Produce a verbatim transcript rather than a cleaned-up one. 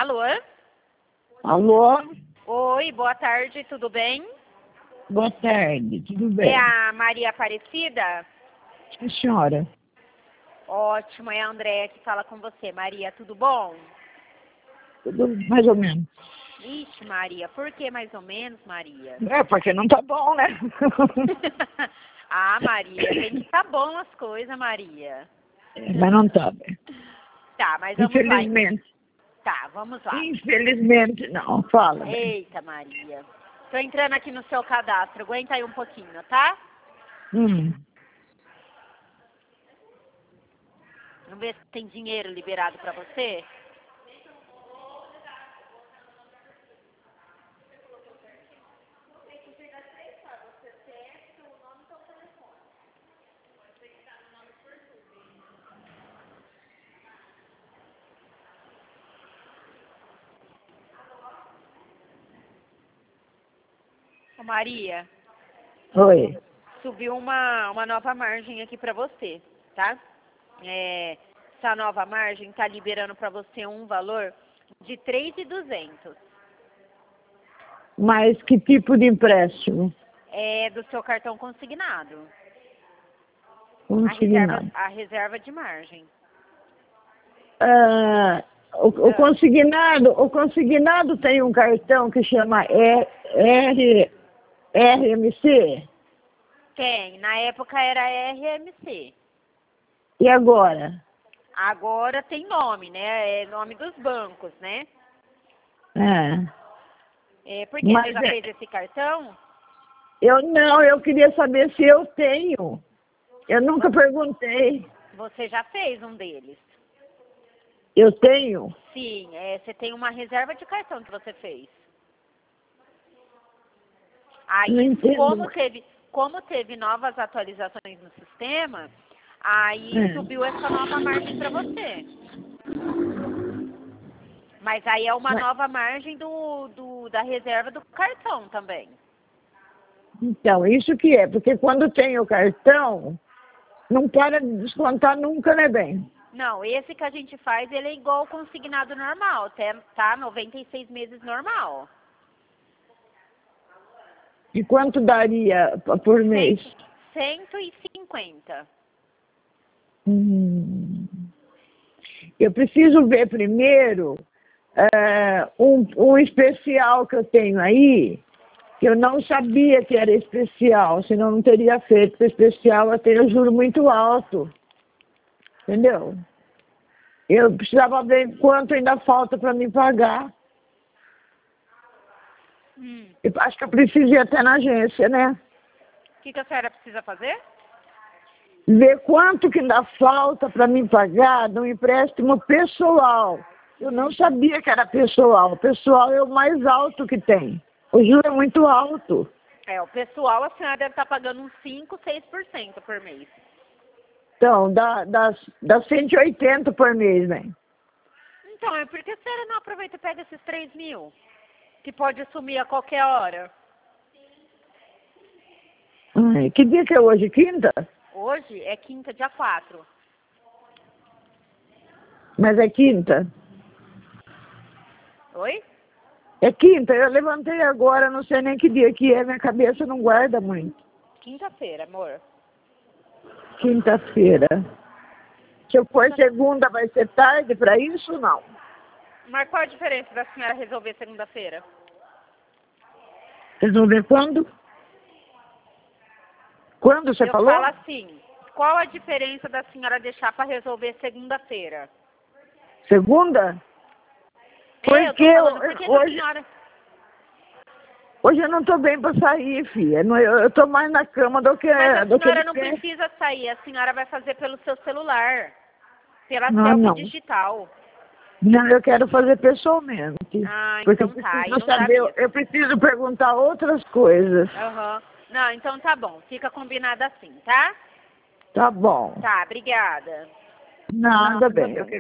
Alô? Alô? Oi, boa tarde, tudo bem? Boa tarde, tudo bem? É a Maria Aparecida? A senhora? Ótimo, é a Andréia que fala com você. Maria, tudo bom? Tudo mais ou menos. Ixi, Maria, por que mais ou menos, Maria? É, porque não tá bom, né? Ah, Maria, tem que tá bom as coisas, Maria. É, mas não tá bem. Tá, mas vamos lá. Infelizmente. Tá, vamos lá. Infelizmente não, fala bem. Eita, Maria. Tô entrando aqui no seu cadastro, aguenta aí um pouquinho, tá? Hum. Vamos ver se tem dinheiro liberado pra você. Ô, Maria, Oi. subiu uma, uma nova margem aqui pra você, tá? É, essa nova margem tá liberando pra você um valor de três mil e duzentos. Mas que tipo de empréstimo? É do seu cartão consignado. A reserva, Consignado. a reserva de margem. Ah, o, o consignado, o consignado tem um cartão que chama R, R, R M C. Tem, na época era R M C. E agora? Agora tem nome, né? É nome dos bancos, né? É. É, por que Mas você já é- fez esse cartão? Eu não, eu queria saber se eu tenho. Eu nunca perguntei. Você já fez um deles. Eu tenho? Sim, é, você tem uma reserva de cartão que você fez. Não Aí, entendo. como teve, como teve novas atualizações no sistema, aí É. subiu essa nova margem para você. Mas aí é uma Mas- nova margem do, do, da reserva do cartão também. Então, isso que é, porque quando tem o cartão, não para de descontar nunca, né, bem? Não, esse que a gente faz, ele é igual ao consignado normal, até, tá? noventa e seis meses normal. E quanto daria p- por mês? cento e cinquenta. Hum. Eu preciso ver primeiro é, um, um especial que eu tenho aí, que eu não sabia que era especial, senão não teria feito, porque especial eu tenho juro muito alto. Entendeu? Eu precisava ver quanto ainda falta para me pagar. Hum. Eu acho que eu preciso ir até na agência, né? O que, que a senhora precisa fazer? Ver quanto que ainda falta para me pagar de um empréstimo pessoal. Eu não sabia que era pessoal. O pessoal é o mais alto que tem. O juro é muito alto. É, o pessoal, a senhora deve estar pagando uns cinco, seis por cento por mês. Então, dá, dá, dá cento e oitenta por mês, né? Então, é porque a senhora não aproveita e pega esses três mil? Que pode sumir a qualquer hora. Ai, que dia que é hoje? Quinta? Hoje é quinta, dia quatro. Mas é quinta? Oi? É quinta, eu levantei agora, não sei nem que dia que é, minha cabeça não guarda muito. Quinta-feira, amor. Quinta-feira. Se eu for segunda, vai ser tarde para isso ou não? Mas qual a diferença da senhora resolver segunda-feira? Resolver quando? Quando você Eu falou? falo assim, qual a diferença da senhora deixar para resolver segunda-feira? Segunda? É, eu tô Porque falando, por que que a hoje, senhora... hoje eu não estou bem para sair, filha. Não- Eu estou mais na cama do que, Mas a do que senhora de não pé. precisa sair, a senhora vai fazer pelo seu celular. Pela Não, selfie não. digital. Não, eu quero fazer pessoalmente. Ah, Porque eu então tá, aí preciso não dá saber, mesmo. eu preciso perguntar outras coisas. Aham. Não, então tá bom, fica combinado assim, tá? Tá bom. Tá, obrigada. Nada bem. Eu quero